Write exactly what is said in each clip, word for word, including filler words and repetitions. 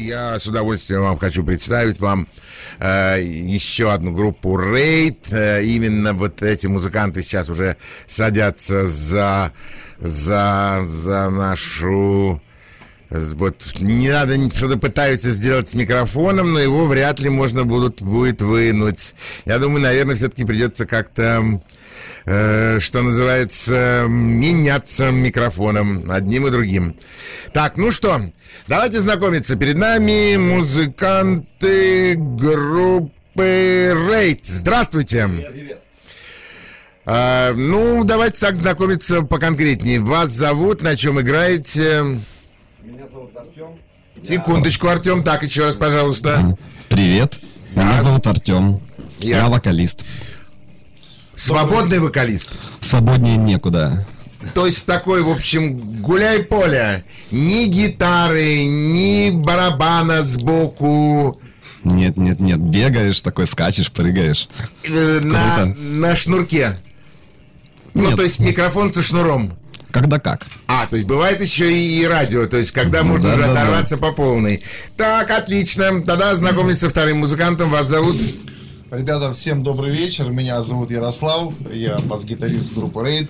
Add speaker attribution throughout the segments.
Speaker 1: я с удовольствием вам хочу представить вам э, еще одну группу Raid. Э, именно вот эти музыканты сейчас уже садятся за, за, за нашу... Вот, не надо, что-то пытаются сделать с микрофоном, но его вряд ли можно будут, будет вынуть. Я думаю, наверное, все-таки придется как-то... что называется, меняться микрофоном одним и другим. Так, ну что, давайте знакомиться. Перед нами музыканты группы Raid. Здравствуйте.
Speaker 2: Привет.
Speaker 1: А, ну, давайте так знакомиться поконкретнее. Вас зовут, на чем играете?
Speaker 2: Меня зовут Артем.
Speaker 1: Секундочку, Артем. Так, еще раз, пожалуйста.
Speaker 3: Привет. Меня
Speaker 1: а?
Speaker 3: зовут Артем. Я... Я вокалист.
Speaker 1: Свободный вокалист?
Speaker 3: Свободнее некуда.
Speaker 1: То есть такой, в общем, гуляй поле. Ни гитары, ни барабана сбоку.
Speaker 3: Нет, нет, нет. Бегаешь такой, скачешь, прыгаешь.
Speaker 1: Э, на, на шнурке. Ну,
Speaker 3: нет.
Speaker 1: То есть микрофон со шнуром.
Speaker 3: Когда как.
Speaker 1: А, то есть бывает еще и, и радио, то есть когда ну, можно да, уже да, оторваться да. по полной. Так, отлично. Тогда знакомиться со вторым музыкантом. Вас зовут...
Speaker 4: Ребята, всем добрый вечер. Меня зовут Ярослав. Я бас-гитарист группы Raid.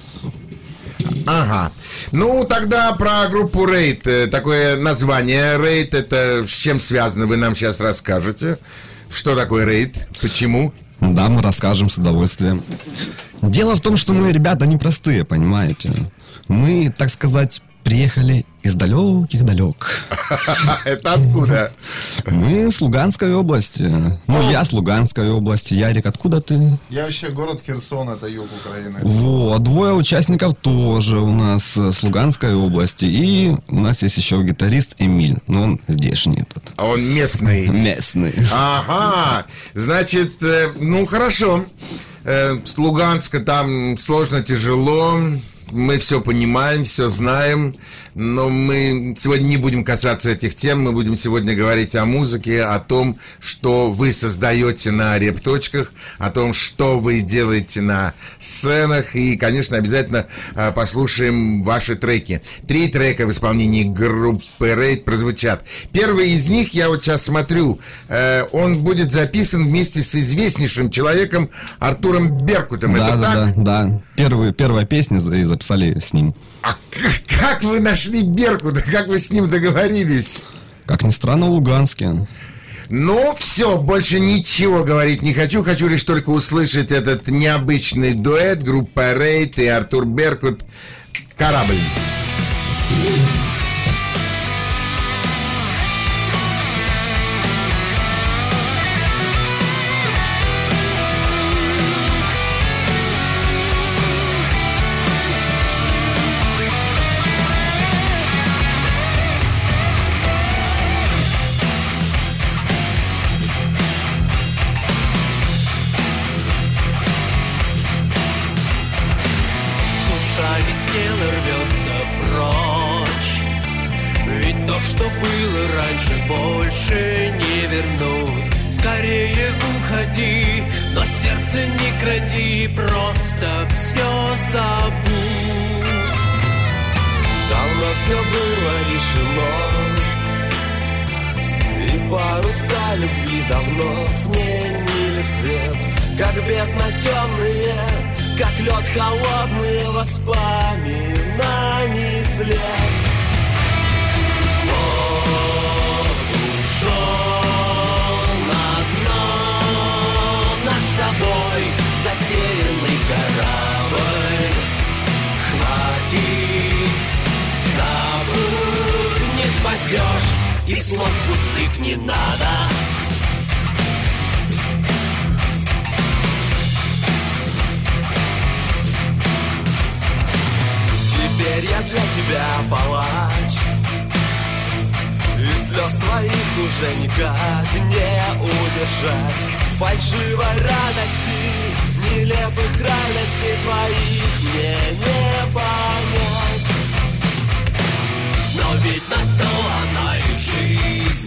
Speaker 1: Ага. Ну, тогда про группу Raid. Такое название Raid. Это с чем связано? Вы нам сейчас расскажете. Что такое Raid? Почему?
Speaker 3: Да, мы расскажем с удовольствием. Дело в том, что мы, ребята, непростые, понимаете? Мы, так сказать, приехали из далеких-далек.
Speaker 1: Это откуда?
Speaker 3: Мы с Луганской области. Ну, я с Луганской области. Ярик, откуда ты?
Speaker 4: Я вообще город Херсон, это юг Украины.
Speaker 3: Вот, двое участников тоже у нас с Луганской области. И у нас есть еще гитарист Эмиль. Но он здешний этот.
Speaker 1: А он местный?
Speaker 3: Местный.
Speaker 1: Ага, значит, ну хорошо. С Луганска там сложно, тяжело. Мы все понимаем, все знаем, но мы сегодня не будем касаться этих тем, мы будем сегодня говорить о музыке, о том, что вы создаете на репточках, о том, что вы делаете на сценах, и, конечно, обязательно э, послушаем ваши треки. Три трека в исполнении группы Raid прозвучат. Первый из них, я вот сейчас смотрю, э, он будет записан вместе с известнейшим человеком Артуром Беркутом.
Speaker 3: Да,
Speaker 1: Это
Speaker 3: да,
Speaker 1: так?
Speaker 3: да, да. Первый, первая песня записали с ним.
Speaker 1: А как, как вы нашли Беркута? Как вы с ним договорились?
Speaker 3: Как ни странно, в Луганске.
Speaker 1: Ну, все, больше ничего говорить не хочу. Хочу лишь только услышать этот необычный дуэт. Группа Raid и Артур Беркут. «Корабль».
Speaker 5: Больше не вернуть. Скорее уходи, но сердце не кради, просто все забудь.
Speaker 6: Давно все было решено, и паруса любви давно сменили цвет. Как бездна темные, как лед холодные, воспоминаний след. С тобой затерянный корабль. Хватит, забудь, не спасешь, и слов пустых не надо. Теперь я для тебя палач, и слез твоих уже никак не удержать. Фальшивой радости, нелепых крайностей твоих мне не понять.
Speaker 5: Но ведь на то она и жизнь,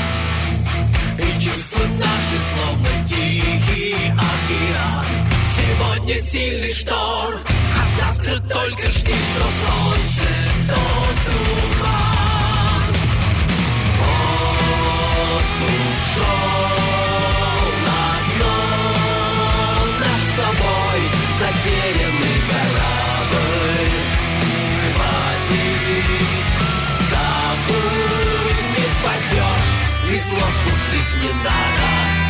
Speaker 5: и чувства наши словно тихий океан. Сегодня сильный шторм, а завтра только жди то солнце, то туман.
Speaker 6: слов пустых не надо.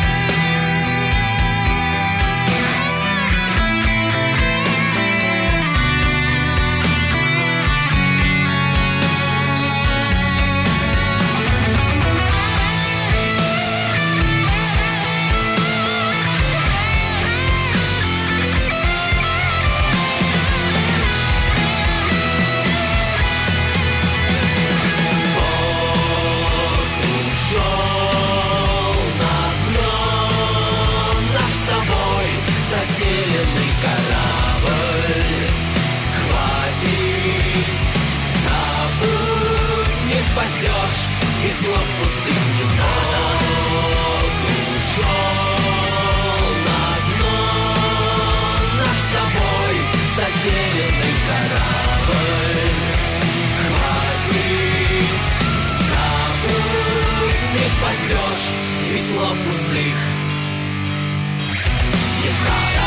Speaker 6: И слов пустых не надо. Ушел на дно наш с тобой затерянный корабль. Хватит, забудь, не спасешь. И слов пустых не надо.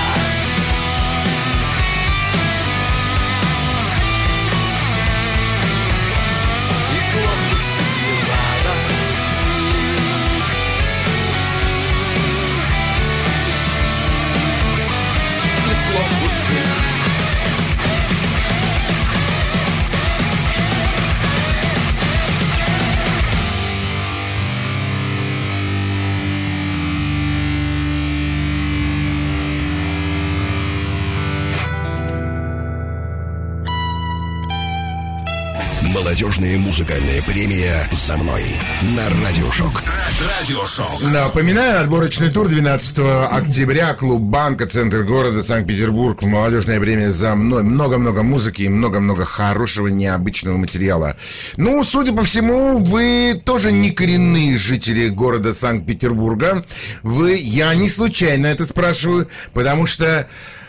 Speaker 7: Молодежная музыкальная премия «За мной» на Радиошок. Радиошок.
Speaker 1: Напоминаю, отборочный тур двенадцатого октября, клуб «Банка», центр города Санкт-Петербург. Молодежная премия «За мной». Много-много музыки и много-много хорошего, необычного материала. Ну, судя по всему, вы тоже не коренные жители города Санкт-Петербурга. Вы, я не случайно это спрашиваю, потому что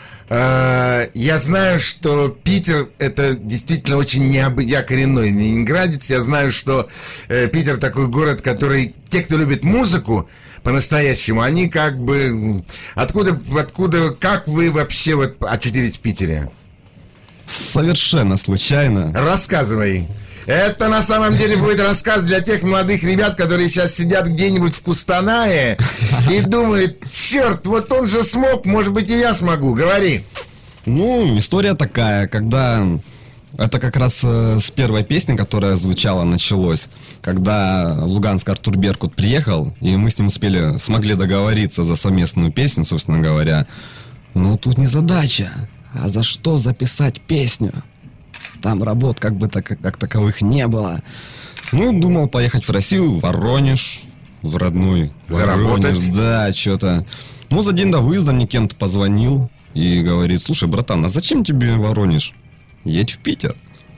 Speaker 1: я знаю, что Питер — это действительно очень необычный. Я коренной ленинградец. Я знаю, что э, Питер такой город, который те, кто любит музыку по-настоящему, они как бы... Откуда, откуда, как вы вообще вот очутились в Питере?
Speaker 3: Совершенно случайно.
Speaker 1: Рассказывай. Это на самом деле будет рассказ для тех молодых ребят, которые сейчас сидят где-нибудь в Кустанае и думают: черт, вот он же смог, может быть, и я смогу. Говори.
Speaker 3: Ну, история такая, когда... Это как раз э, с первой песни, которая звучала, началось. Когда в Луганск Артур Беркут приехал, и мы с ним успели, смогли договориться за совместную песню, собственно говоря. Но тут не задача, а за что записать песню. Там работ как бы так, как таковых не было. Ну, думал поехать в Россию, в Воронеж, в родной
Speaker 1: Заработать?
Speaker 3: Воронеж, да, что-то. Ну, за день до выезда мне Кент позвонил и говорит: слушай, братан, а зачем тебе Воронеж? Едь в Питер.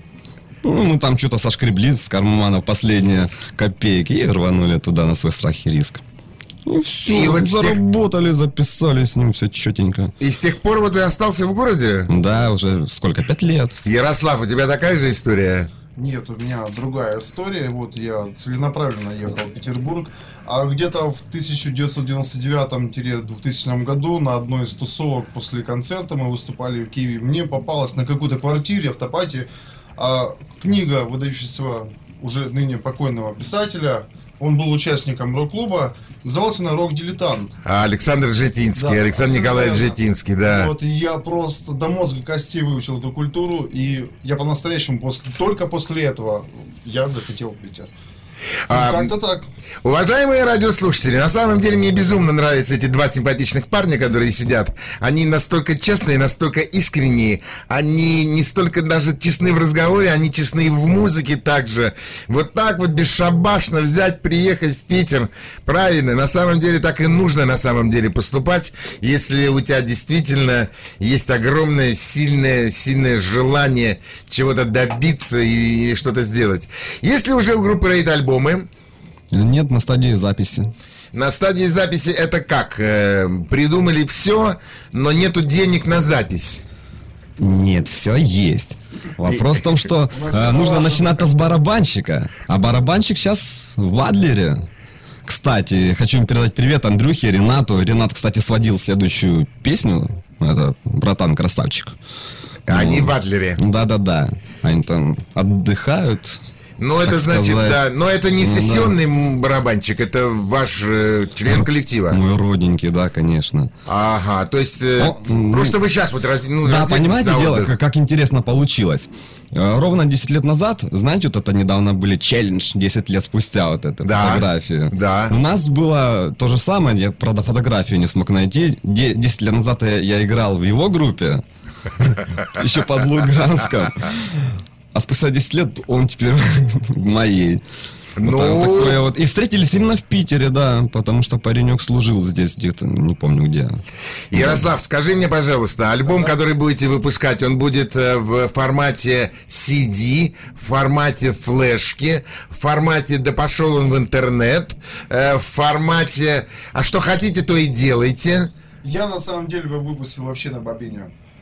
Speaker 3: Ну, мы там что-то сошкребли с кармана последние копейки и рванули туда на свой страх и риск. Ну все,
Speaker 1: И вот
Speaker 3: заработали, записали с ним все четенько.
Speaker 1: И с тех пор вот ты остался в городе?
Speaker 3: Да, уже сколько, пять лет.
Speaker 1: Ярослав, у тебя такая же история?
Speaker 4: Нет, у меня другая история. Вот я целенаправленно ехал в Петербург, а где-то в тысяча девятьсот девяносто девятом — двухтысячном году на одной из тусовок после концерта мы выступали в Киеве. Мне попалась на какой-то квартире, автопате, а, книга выдающегося уже ныне покойного писателя. Он был участником рок-клуба, назывался она «Рок-дилетант».
Speaker 1: А Александр Житинский,
Speaker 4: Да,
Speaker 1: Александр Николаевич
Speaker 4: совершенно.
Speaker 1: Житинский, да.
Speaker 4: Вот, и я просто до мозга костей выучил эту культуру, и я по-настоящему, после, только после этого я захотел в Питер.
Speaker 1: А,
Speaker 4: Как-то так.
Speaker 1: Уважаемые радиослушатели, на самом деле мне безумно нравятся эти два симпатичных парня, которые сидят. Они настолько честные, настолько искренние. Они не столько даже честны в разговоре, они честны и в музыке также. Вот так вот бесшабашно взять, приехать в Питер. Правильно, на самом деле так и нужно на самом деле поступать, если у тебя действительно есть огромное, сильное, сильное желание чего-то добиться и, и что-то сделать. Если уже у группы Raid альбомы,
Speaker 3: Нет, на стадии записи.
Speaker 1: на стадии записи это как? Э, придумали все, но нету денег на запись.
Speaker 3: Нет, все есть. Вопрос в том, что э, нужно начинать-то с барабанщика. А барабанщик сейчас в Адлере. Кстати, хочу им передать привет Андрюхе, Ренату. Ренат, кстати, сводил следующую песню. Это «Братан, красавчик».
Speaker 1: Они
Speaker 3: Ну,
Speaker 1: в Адлере.
Speaker 3: Да-да-да. Они там отдыхают.
Speaker 1: Ну, это
Speaker 3: так
Speaker 1: значит,
Speaker 3: сказать.
Speaker 1: да. Но это не
Speaker 3: Ну,
Speaker 1: сессионный м, барабанщик, это ваш э, член коллектива.
Speaker 3: Мой родненький, да, конечно.
Speaker 1: Ага, то есть э,
Speaker 3: Ну,
Speaker 1: просто вы сейчас вот раз, ну,
Speaker 3: Да,
Speaker 1: разделитесь
Speaker 3: понимаете,
Speaker 1: на
Speaker 3: дело,
Speaker 1: отдых.
Speaker 3: как, как интересно получилось. Э, Ровно десять лет назад, знаете, вот это недавно были челлендж десять лет спустя, вот это
Speaker 1: Да,
Speaker 3: фотографии.
Speaker 1: да.
Speaker 3: У нас было то же самое, я, правда, фотографию не смог найти. Де- десять лет назад я, я играл в его группе, еще под Луганском. А спустя десять лет он теперь в моей. Вот
Speaker 1: Ну.
Speaker 3: так- такое вот. И встретились именно в Питере, да, потому что паренек служил здесь где-то, не помню где.
Speaker 1: Ярослав, скажи мне, пожалуйста, альбом, который будете выпускать, он будет э, в формате си ди, в формате флешки, в формате «да пошел он в интернет», э, в формате «а что хотите, то и делайте».
Speaker 4: Я на самом деле его выпустил вообще на бобине.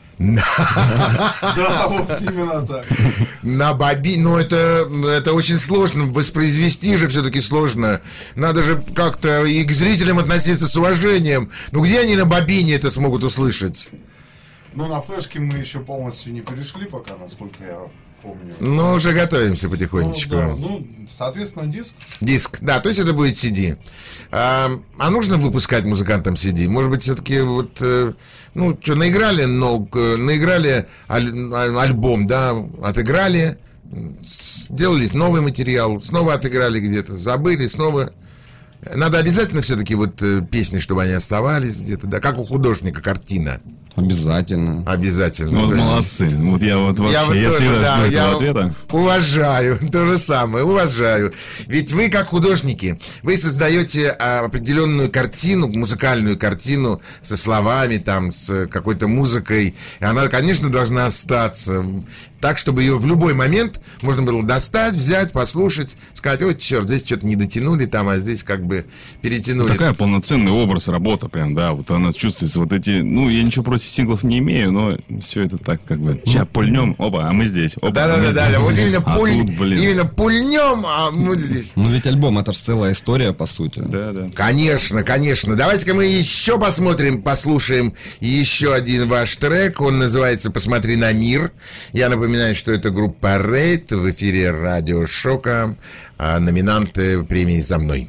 Speaker 4: Да, вот именно так.
Speaker 1: На боби, ну это, это очень сложно, воспроизвести же все-таки сложно. Надо же как-то и к зрителям относиться с уважением. Ну где они на бобине это смогут услышать?
Speaker 4: Ну, на флешке мы еще полностью не перешли пока, насколько я помню.
Speaker 1: Ну, уже готовимся
Speaker 4: Ну,
Speaker 1: потихонечку.
Speaker 4: да, ну, соответственно, диск.
Speaker 1: Диск, да, то есть это будет си ди. А, а нужно выпускать музыкантам си ди? Может быть, все-таки вот, э, ну, что, наиграли, но э, наиграли аль- аль- альбом, да, отыграли, сделали новый материал, снова отыграли где-то, забыли, снова. Надо обязательно все-таки вот э, песни, чтобы они оставались где-то, да, как у художника картина.
Speaker 3: Обязательно.
Speaker 1: Обязательно.
Speaker 8: Вот
Speaker 1: То есть-
Speaker 8: молодцы. Вот я вот вообще,
Speaker 1: Я
Speaker 8: я,
Speaker 1: вот тоже,
Speaker 8: всегда
Speaker 1: да,
Speaker 8: жду
Speaker 1: я
Speaker 8: этого ответа.
Speaker 1: уважаю, то же самое, уважаю. Ведь вы, как художники, вы создаете а, определенную картину, музыкальную картину со словами, там, с какой-то музыкой. И она, конечно, должна остаться так, чтобы ее в любой момент можно было достать, взять, послушать, сказать: ой, черт, здесь что-то не дотянули, там, а здесь как бы перетянули.
Speaker 8: Такая полноценный образ, работа прям, да, вот она чувствуется, вот эти, ну, я ничего против синглов не имею, но все это так, как бы, сейчас пульнем, опа, а мы здесь, опа, а мы
Speaker 1: Да-да-да,
Speaker 8: здесь.
Speaker 1: вот именно,
Speaker 8: А
Speaker 1: пуль,
Speaker 8: тут, блин.
Speaker 1: именно пульнем, а мы здесь.
Speaker 3: Ну ведь альбом это же целая история, по сути.
Speaker 8: Да, да.
Speaker 1: Конечно, конечно. Давайте-ка мы еще посмотрим, послушаем еще один ваш трек. Он называется «Посмотри на мир». Я напоминаю, что это группа Рейд в эфире Радио Шока. А номинанты премии «За мной».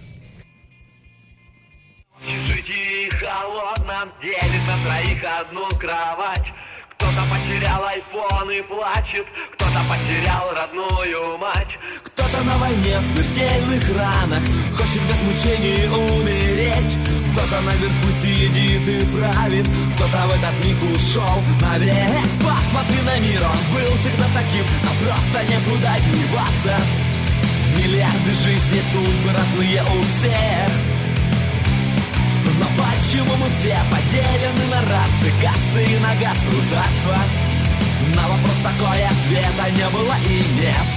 Speaker 6: В общежитии холодном делит на троих одну кровать. Кто-то потерял айфон и плачет, кто-то потерял родную мать.
Speaker 5: Кто-то на войне в смертельных ранах хочет без мучений умереть. Кто-то наверху сидит и правит, кто-то в этот миг ушел навек. Посмотри на мир, он был всегда таким, но просто некуда деваться. Миллиарды жизней, судьбы разные у всех. Но почему мы все поделены на расы, касты и на государства? На вопрос такой ответа не было и нет.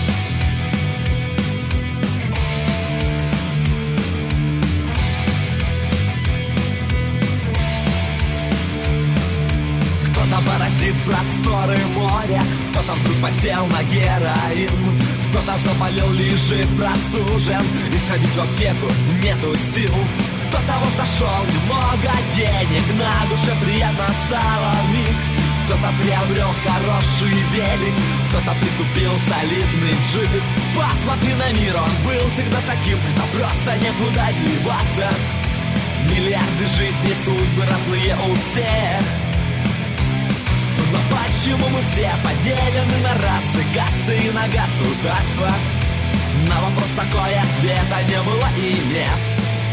Speaker 5: Кто-то бороздит просторы моря, кто-то вдруг потел на героин, кто-то заболел, лежит простужен, и сходить в аптеку нету сил. Кто-то вот нашел немного денег, на душе приятно стало вмиг. Кто-то приобрел хороший велик, кто-то прикупил солидный джип. Посмотри на мир, он был всегда таким, но просто некуда деваться. Миллиарды жизней, судьбы разные у всех. Но почему мы все поделены на расы, касты и на государства? На вопрос такой ответа не было и нет.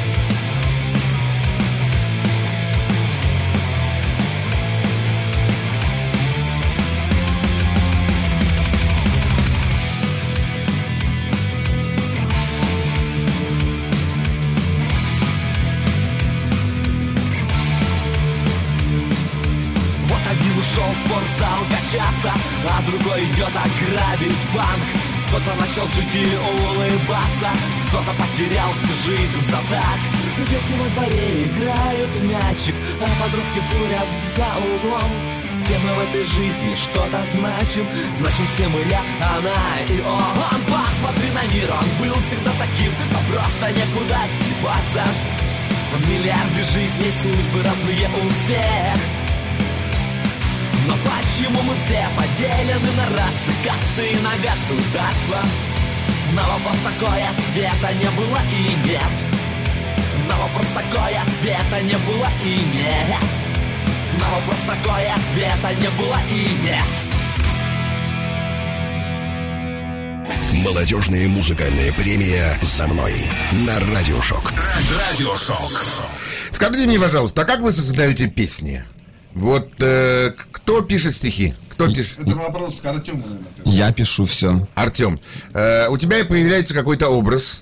Speaker 5: Ушел в спортзал качаться, а другой идет ограбить банк. Кто-то начал жить и улыбаться, кто-то потерял всю жизнь за так. Дети во дворе играют в мячик, а подростки курят за углом. Все мы в этой жизни что-то значим, значим все мы, я, она и он. Посмотри на мир, он был всегда таким, но просто некуда деваться. Миллиарды жизней, судьбы разные у всех. Но почему мы все поделены на расы, касты и на государства? На вопрос такой ответа не было и нет. На вопрос такой ответа не было и нет. На вопрос такой ответа не было и нет.
Speaker 7: Молодежная музыкальная премия «За мной» на Радиошок.
Speaker 1: Радиошок. Скажите мне, пожалуйста, а как вы создаете песни? Вот э, кто пишет стихи? Кто пишет?
Speaker 4: Это вопрос к Артему, наверное.
Speaker 3: Я пишу все.
Speaker 1: Артем, э, у тебя появляется какой-то образ.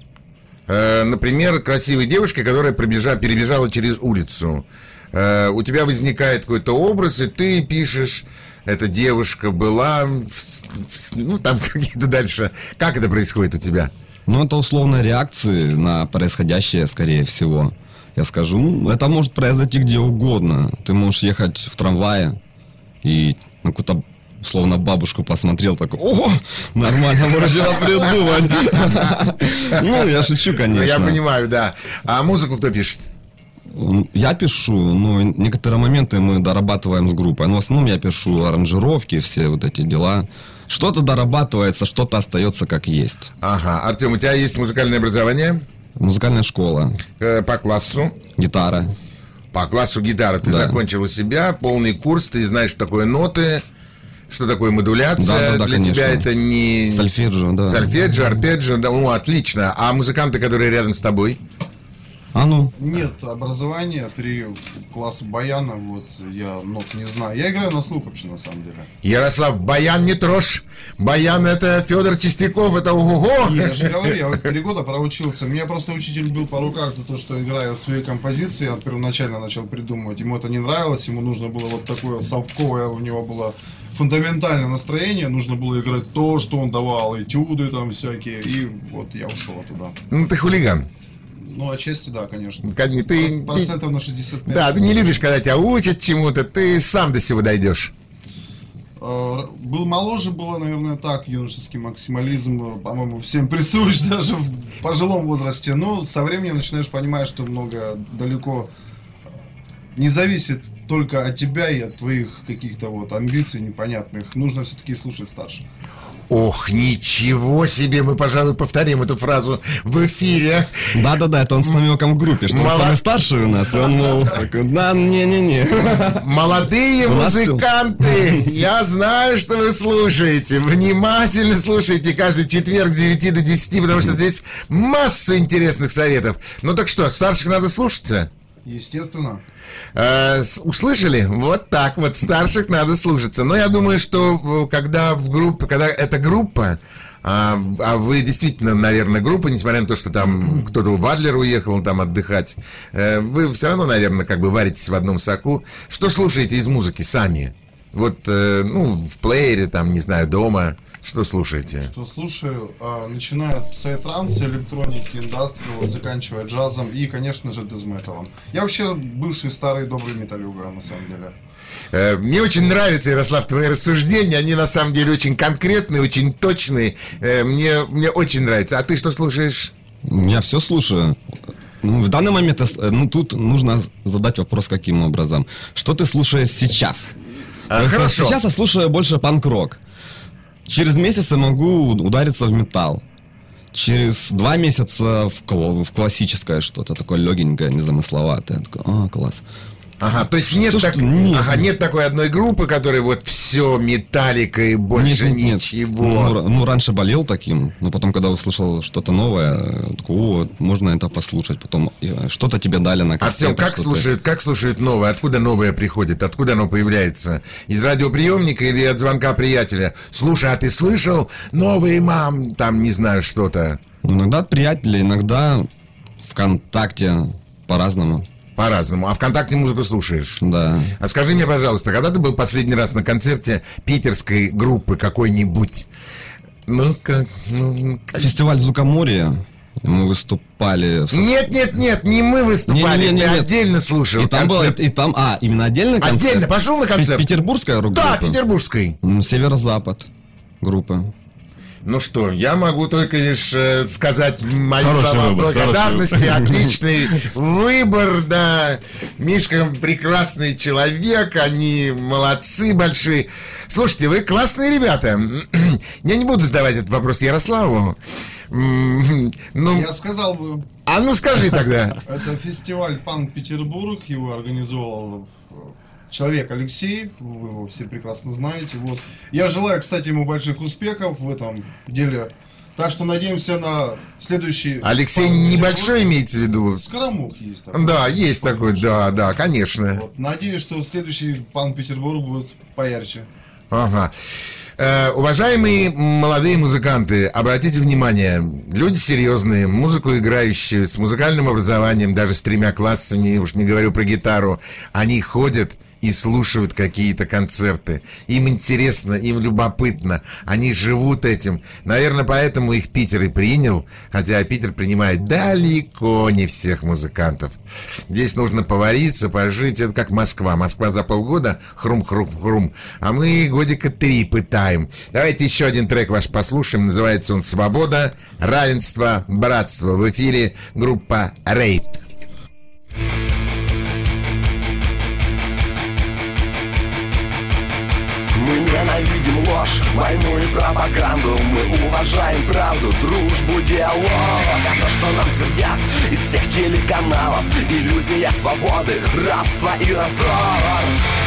Speaker 1: Э, например, красивой девушки, которая пробежа, перебежала через улицу. Э, у тебя возникает какой-то образ, и ты пишешь: эта девушка была, ну, там какие-то дальше. Как это происходит у тебя?
Speaker 3: Ну, это условно реакции на происходящее, скорее всего. Я скажу, ну, это может произойти где угодно. Ты можешь ехать в трамвае и на какую-то, условно, бабушку посмотрел, такой: о, нормально, можно придумать. Ну, я шучу, конечно.
Speaker 1: Я понимаю, да. А музыку кто пишет?
Speaker 3: Я пишу, ну, некоторые моменты мы дорабатываем с группой. Но в основном я пишу аранжировки, все вот эти дела. Что-то дорабатывается, что-то остается как есть.
Speaker 1: Ага. Артем, у тебя есть музыкальное образование?
Speaker 3: Музыкальная школа.
Speaker 1: Э, по классу?
Speaker 3: Гитара.
Speaker 1: По классу гитары ты да. закончил у себя, полный курс, ты знаешь, что такое ноты, что такое модуляция. Да, да, да, для конечно. Тебя это не...
Speaker 3: Сольфеджио, да.
Speaker 1: Сольфеджио, арпеджио, да, ну, отлично. А музыканты, которые рядом с тобой?
Speaker 3: А ну?
Speaker 4: Нет образования, три класса баяна, вот, я нот не знаю. Я играю на слух вообще, на самом деле.
Speaker 1: Ярослав, баян не трожь. Баян — это Федор Чистяков, это ого-го.
Speaker 4: Я же говорю, я вот три года проучился. Меня просто учитель бил по руках за то, что играю свои композиции. Я первоначально начал придумывать. Ему это не нравилось, ему нужно было вот такое совковое, у него было фундаментальное настроение. Нужно было играть то, что он давал, этюды там всякие. И вот я ушел оттуда.
Speaker 1: Ну, ты хулиган.
Speaker 4: Ну, отчасти, да, конечно.
Speaker 1: Ты,
Speaker 4: Процентов на шестьдесят пять.
Speaker 1: Да, ты не любишь, когда тебя учат чему-то, ты сам до сего дойдешь.
Speaker 4: Был моложе, было, наверное, так, юношеский максимализм, по-моему, всем присущ даже в пожилом возрасте. Но со временем начинаешь понимать, что много далеко не зависит только от тебя и от твоих каких-то вот амбиций непонятных. Нужно все-таки слушать старших.
Speaker 1: Ох, ничего себе, мы, пожалуй, повторим эту фразу в эфире.
Speaker 3: Да-да-да, это он с намеком в группе, что Мало... он самый старший у нас, и он, мол, такой: да, не-не-не.
Speaker 1: Молодые музыканты, я знаю, что вы слушаете, внимательно слушайте каждый четверг с девяти до десяти, потому что здесь массу интересных советов. Ну так что, старших надо слушаться?
Speaker 4: Естественно.
Speaker 1: Э, услышали? Вот так вот, старших надо слушаться. Но я думаю, что когда в группе, когда эта группа, а, а вы действительно, наверное, группа, несмотря на то, что там кто-то в Адлер уехал там отдыхать, э, вы все равно, наверное, как бы варитесь в одном соку. Что слушаете из музыки сами? Вот, э, ну, в плеере, там, не знаю, дома. Что слушаете?
Speaker 4: Что слушаю, а, начиная от псай-транса, электроники, индастриала, заканчивая джазом и, конечно же, дезметалом. Я вообще бывший старый добрый металюга, на самом деле.
Speaker 1: Э, мне очень нравятся, Ярослав, твои рассуждения. Они на самом деле очень конкретные, очень точные. Э, мне, мне очень нравится. А ты что слушаешь?
Speaker 3: Я все слушаю. Ну, в данный момент, ну, тут нужно задать вопрос, каким образом. Что ты слушаешь сейчас?
Speaker 1: А, хорошо.
Speaker 3: Сейчас я слушаю больше панк-рок. Через месяц я могу удариться в металл. Через два месяца в, кл- в классическое что-то такое легенькое, незамысловатое. Я такой: а, класс.
Speaker 1: Ага, то есть нет,
Speaker 3: Слушай,
Speaker 1: так,
Speaker 3: нет.
Speaker 1: Ага, нет такой одной группы, которая вот все, Металлика и больше
Speaker 3: нет, нет,
Speaker 1: ничего.
Speaker 3: Ну, ну, раньше болел таким, но потом, когда услышал что-то новое, такой: о, можно это послушать. Потом что-то тебе дали на кассету.
Speaker 1: Артем, как слушают, как слушают новое? Откуда новое приходит? Откуда оно появляется? Из радиоприемника или от звонка приятеля? Слушай, а ты слышал новый, мам, там, не знаю, что-то?
Speaker 3: Ну, иногда от приятелей, иногда ВКонтакте, по-разному.
Speaker 1: По-разному. А ВКонтакте музыку слушаешь?
Speaker 3: Да.
Speaker 1: А скажи мне, пожалуйста, когда ты был последний раз на концерте питерской группы какой-нибудь? Ну-ка, ну...
Speaker 3: Фестиваль Звукоморья. Мы выступали... В...
Speaker 1: Нет, нет, нет, не мы выступали, не, не, не, ты нет. отдельно слушал.
Speaker 3: И там был, и, и там, а, именно отдельный концерт?
Speaker 1: Отдельно, пошел на концерт?
Speaker 3: Петербургская рок-группа?
Speaker 1: Да, петербургской.
Speaker 3: Северо-запад группа.
Speaker 1: Ну что, я могу только лишь э, сказать мои
Speaker 8: Хороший
Speaker 1: слова
Speaker 8: выбор,
Speaker 1: благодарности.
Speaker 8: хороший выбор.
Speaker 1: Отличный выбор, да. Мишка прекрасный человек, они молодцы большие. Слушайте, вы классные ребята. Я не буду задавать этот вопрос Ярославу. М, Ну,
Speaker 4: Я сказал бы,
Speaker 1: а ну скажи тогда.
Speaker 4: это фестиваль Панк-Петербург, его организовал э, человек Алексей, вы его все прекрасно знаете. Вот. Я желаю, кстати, ему больших успехов в этом деле. Так что надеемся на следующий...
Speaker 1: Алексей
Speaker 4: Панк-Петербург.
Speaker 1: небольшой имеется в виду?
Speaker 4: Скоромух есть такой.
Speaker 1: Да, есть такой, да, да, конечно.
Speaker 4: Вот. Надеюсь, что следующий Панк-Петербург будет поярче.
Speaker 1: Ага. Э, уважаемые молодые музыканты, обратите внимание, люди серьезные, музыку играющие, с музыкальным образованием, даже с тремя классами, уж не говорю про гитару, они ходят и слушают какие-то концерты. Им интересно, им любопытно, они живут этим. Наверное, поэтому их Питер и принял, хотя Питер принимает далеко не всех музыкантов. Здесь нужно повариться, пожить, это как Москва. Москва за полгода хрум-хрум-хрум, а мы годика три пытаем. Давайте еще один трек ваш послушаем, называется он «Свобода, равенство, братство». В эфире группа «Рейд».
Speaker 5: Мы ненавидим ложь, войну и пропаганду. Мы уважаем правду, дружбу, диалог. А то, что нам твердят из всех телеканалов, иллюзия свободы, рабство и раздор.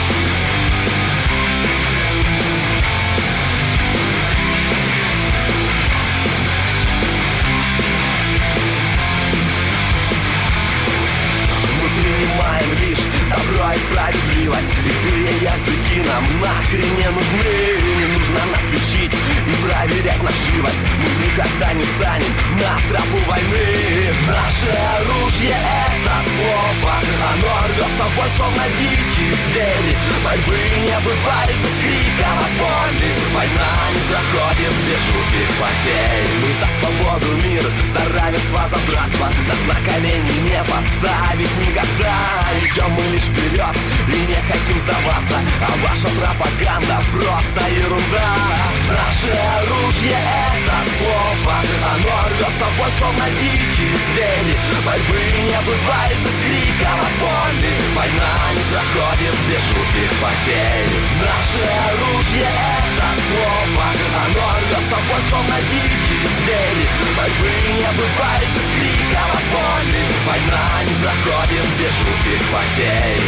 Speaker 5: Принимаем лишь добро и справедливость. И злые языки нам нахрен не нужны. Не нужно нас лечить и проверять на живость. Мы никогда не станем на тропу войны. Наше оружие — это слово. Оно рвет с собой, словно дикие звери. Борьбы не бывает без крика о боли. Война не проходит без жутких потерь. Мы за свободу, мир, за равенство, за братство. Нас на колени не поставить никогда. Идем мы лишь вперед и не хотим сдаваться. А ваша пропаганда просто ерунда. Наше оружие — это слово. Оно рвет с собой, словно дикие звери. Борьбы не бывает без крика о боли. Война не проходит без жутких потерь. Наше оружие — это слово. Оно рвет с собой, словно дикие звери. Борьбы не бывает без крика о боли. Война не проходит без жутких потерь.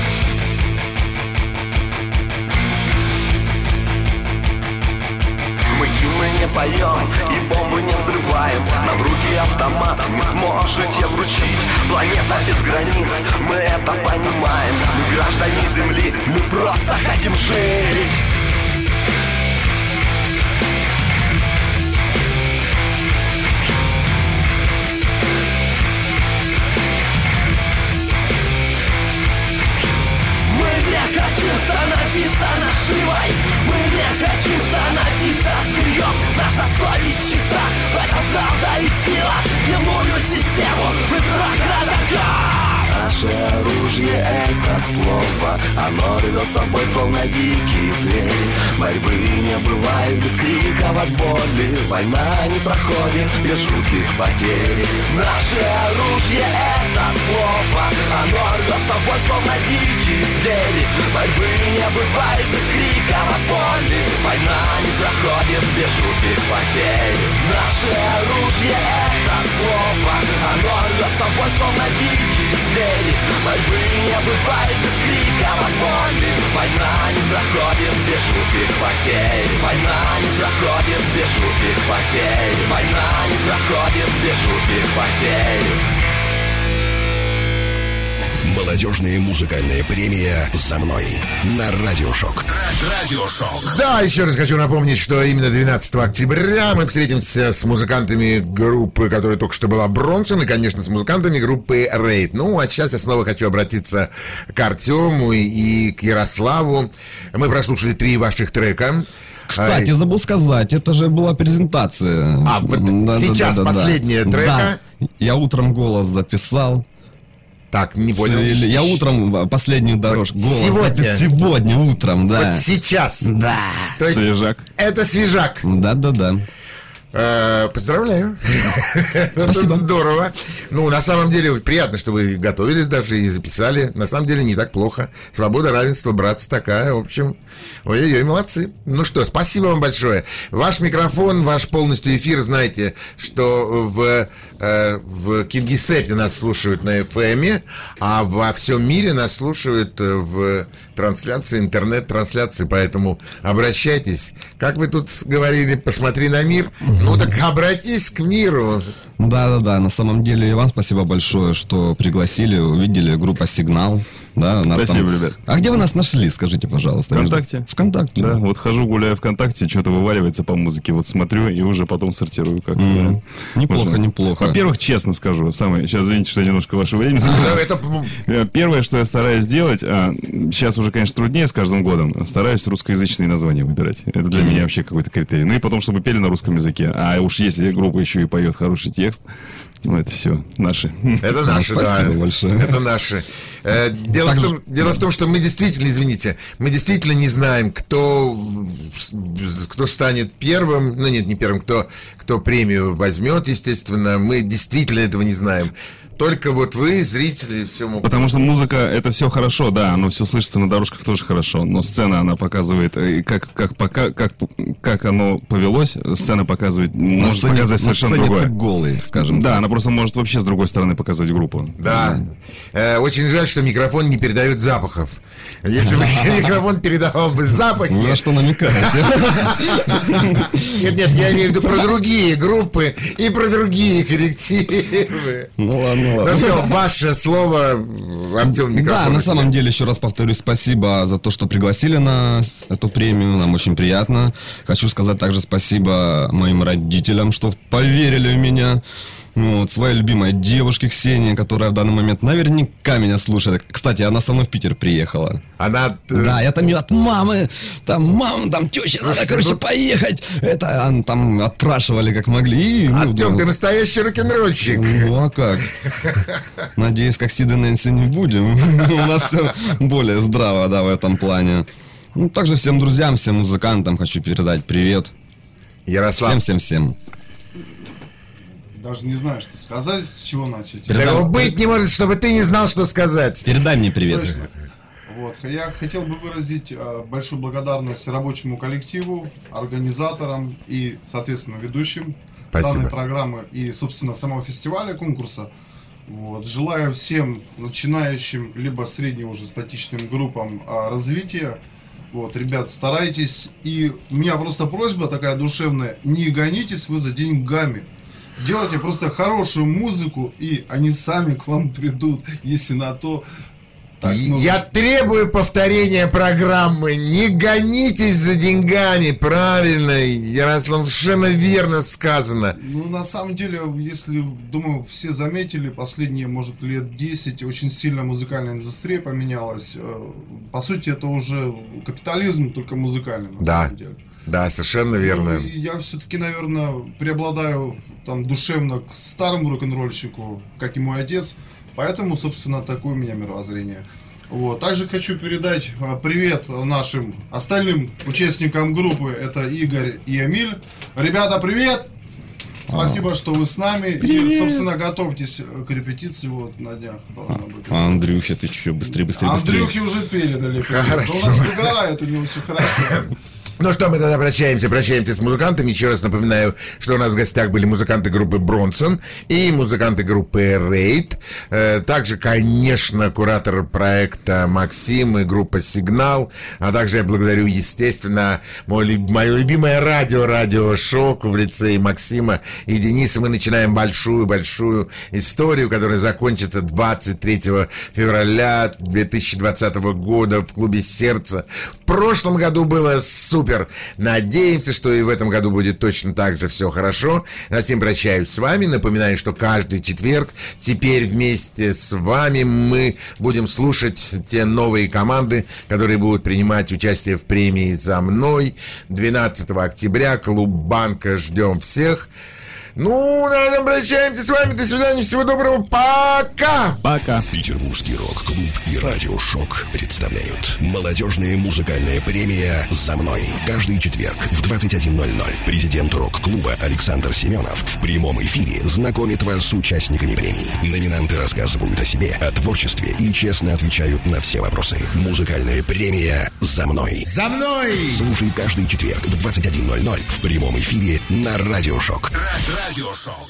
Speaker 5: Мы гимны не поем и бомбы не взрываем. Нам в руки автомат не сможете вручить. Планета без границ, мы это понимаем. Мы граждане Земли, мы просто хотим жить. Становиться наживой. Мы не хотим становиться зверьем. Наша совесть чиста, в этом правда и сила. Гнилую систему мы прах разорвем. Наше оружие — это слово. Оно рвет с собой, словно дикий зверь. Борьбы не бывает без криков от боли. Война не проходит без жутких потерь. Наше оружие — это слово. Оно рвет с собой, словно дикий зверь. Борьбы не бывает без криков от боли. Война не проходит без жутких потерь. Наше оружие — это слово. Оно рвет с собой, словно дикий зверь. Борьбы не бывает без криков от боли. Война не проходит без жутких потерь. Война не проходит без жутких потерь. Война не проходит без жутких потерь.
Speaker 7: Молодежная музыкальная премия «За мной» на Радиошок. Радиошок.
Speaker 1: Да, еще раз хочу напомнить, что именно двенадцатого октября мы встретимся с музыкантами группы, которая только что была Бронсон, и, конечно, с музыкантами группы Рейд. Ну, а сейчас я снова хочу обратиться к Артему и к Ярославу. Мы прослушали три ваших трека.
Speaker 3: Кстати, забыл сказать, это же была презентация.
Speaker 1: А, вот
Speaker 3: да,
Speaker 1: сейчас
Speaker 3: да, да,
Speaker 1: последняя
Speaker 3: да.
Speaker 1: трека.
Speaker 3: Да. Я утром голос записал.
Speaker 1: Так, не понял.
Speaker 3: Я утром последнюю дорожку.
Speaker 1: Вот
Speaker 3: голос
Speaker 1: сегодня.
Speaker 3: запис... сегодня утром, да.
Speaker 1: Вот сейчас.
Speaker 3: Да.
Speaker 1: То есть
Speaker 8: Свежак.
Speaker 1: это свежак.
Speaker 3: Да, да, да.
Speaker 1: Э, Поздравляю. Это
Speaker 3: Спасибо.
Speaker 1: здорово. Ну, на самом деле, приятно, что вы готовились даже и записали. На самом деле, не так плохо. Свобода, равенство, братство такая. В общем, ой-ой-ой, молодцы. Ну что, спасибо вам большое. Ваш микрофон, ваш полностью эфир, знаете, что в, э, в Кингисеппе нас слушают на эф эм, а во всем мире нас слушают в трансляции, интернет-трансляции. Поэтому обращайтесь. Как вы тут говорили, посмотри на мир. Ну так обратись к миру.
Speaker 3: Да-да-да, на самом деле и вам спасибо большое, что пригласили, увидели группа «Сигнал». Да, нас
Speaker 8: Спасибо,
Speaker 3: там...
Speaker 8: ребят.
Speaker 3: А где вы нас нашли, скажите, пожалуйста?
Speaker 8: ВКонтакте.
Speaker 3: ВКонтакте.
Speaker 8: Да, вот хожу, гуляю ВКонтакте, что-то вываливается по музыке, вот смотрю и уже потом сортирую как-то.
Speaker 3: М,
Speaker 8: да.
Speaker 3: неплохо,
Speaker 8: Можно.
Speaker 3: неплохо.
Speaker 8: Во-первых, честно скажу, самое, сейчас извините, что я немножко ваше время забираю.
Speaker 1: Да, это,
Speaker 8: Э, Первое, что я стараюсь делать, а, сейчас уже, конечно, труднее с каждым годом, стараюсь русскоязычные названия выбирать. Это для меня вообще какой-то критерий. Ну и потом, чтобы пели на русском языке. А уж если группа еще и поет хороший текст, ну это все наши.
Speaker 1: это наши, да.
Speaker 3: Спасибо большое.
Speaker 1: Это наши. Э, Дело, в том, дело в том, что мы действительно, извините, мы действительно не знаем, кто, кто станет первым, ну нет, не первым, кто, кто премию возьмет, естественно. Мы действительно этого не знаем. Только вот вы, зрители, все могут...
Speaker 8: Потому что музыка, это все хорошо, да, оно все слышится на дорожках тоже хорошо, но сцена, она показывает, э, как, как, пока, как, как оно повелось, сцена показывает,
Speaker 3: На
Speaker 8: может
Speaker 3: сцене-
Speaker 8: показать
Speaker 3: на
Speaker 8: совершенно
Speaker 3: сцене
Speaker 8: другое.
Speaker 3: ты голый, скажем
Speaker 8: Да,
Speaker 3: так.
Speaker 8: она просто может вообще с другой стороны показать группу.
Speaker 1: Да. Э, очень жаль, что микрофон не передает запахов. Если бы микрофон передавал бы запахи...
Speaker 3: Вы на что намекаете?
Speaker 1: Нет, нет, я имею в виду про другие группы и про другие коллективы.
Speaker 3: Ну ладно,
Speaker 1: Ну
Speaker 3: ладно.
Speaker 1: все, ваше слово, Артем, микрофон.
Speaker 3: Да,
Speaker 1: у
Speaker 3: на
Speaker 1: тебя.
Speaker 3: самом деле, еще раз повторюсь, спасибо за то, что пригласили на эту премию, нам очень приятно. Хочу сказать также спасибо моим родителям, что поверили в меня. Вот, своей любимой девушке Ксении, которая в данный момент наверняка меня слушает. Кстати, она со мной в Питер приехала.
Speaker 1: Она... э,
Speaker 3: Да, я там ее от мамы, там мама, там теща, надо,
Speaker 1: Слушай,
Speaker 3: короче,
Speaker 1: ну-
Speaker 3: поехать. Это а, там отпрашивали как могли. И, ну,
Speaker 1: Артем,
Speaker 3: да.
Speaker 1: ты настоящий рок-н-ролльщик.
Speaker 3: Ну а как? Надеюсь, как Сид и Нэнси не будем. У нас все более здраво, да, в этом плане. Ну, также всем друзьям, всем музыкантам хочу передать привет.
Speaker 1: Ярослав.
Speaker 3: Всем-всем-всем.
Speaker 4: Даже не знаю, что сказать, с чего начать.
Speaker 1: Такого быть не может, чтобы ты не знал, что сказать.
Speaker 3: Передай мне привет.
Speaker 4: Точно. Вот. Я хотел бы выразить э, большую благодарность рабочему коллективу, организаторам и, соответственно, ведущим
Speaker 1: Спасибо.
Speaker 4: данной программы и, собственно, самого фестиваля, конкурса. Вот. Желаю всем начинающим, либо средним уже статичным группам э, развития. Вот, ребят, старайтесь. И у меня просто просьба такая душевная: не гонитесь вы за деньгами. Делайте просто хорошую музыку, и они сами к вам придут, если на то. Так, ну,
Speaker 1: Я требую повторения программы. Не гонитесь за деньгами. Правильно, Ярослав, совершенно верно сказано.
Speaker 4: ну, на самом деле, если, думаю, все заметили, последние, может, лет десять очень сильно музыкальная индустрия поменялась. Э, По сути, это уже капитализм, только музыкальный, на
Speaker 1: Да.
Speaker 4: самом деле.
Speaker 1: Да, совершенно верно.
Speaker 4: Ну, и я все-таки, наверное, преобладаю там душевно к старому рок-н-ролльщику, как и мой отец. Поэтому, собственно, такое у меня мировоззрение. Вот. Также хочу передать а, привет нашим остальным участникам группы. Это Игорь и Эмиль. Ребята, привет! Спасибо, что вы с нами. И, собственно, готовьтесь к репетиции. Вот на днях должна быть.
Speaker 3: А Андрюхя, ты че, быстрее, быстрее, быстрее.
Speaker 4: Андрюхе уже передали.
Speaker 1: Хорошо.
Speaker 4: Он нас загорает, у него все хорошо.
Speaker 1: Ну что, мы тогда прощаемся, прощаемся с музыкантами. Еще раз напоминаю, что у нас в гостях были музыканты группы Бронсон и музыканты группы Рейд. Э, Также, конечно, куратор проекта Максим и группа Сигнал. А также я благодарю, естественно, мой, люб- мое любимое радио, радио Шок в лице и Максима и Дениса. Мы начинаем большую-большую историю, которая закончится двадцать третьего февраля две тысячи двадцатого года в клубе «Сердце». В прошлом году было супер. Надеемся, что и в этом году будет точно так же все хорошо. На всем прощаюсь с вами. Напоминаю, что каждый четверг теперь вместе с вами мы будем слушать те новые команды, которые будут принимать участие в премии «За мной». двенадцатого октября клуб «Банка». Ждем всех. Ну, на этом прощаемся с вами. До свидания. Всего доброго. Пока.
Speaker 8: Пока.
Speaker 7: Петербургский рок-клуб и радиошок представляют молодежная музыкальная премия «За мной». Каждый четверг в двадцать один ноль ноль президент рок-клуба Александр Семенов в прямом эфире знакомит вас с участниками премии. Номинанты рассказывают о себе, о творчестве и честно отвечают на все вопросы. Музыкальная премия «За мной».
Speaker 1: За мной!
Speaker 7: Слушай каждый четверг в двадцать один ноль ноль в прямом эфире на радиошок.
Speaker 5: Радиошок.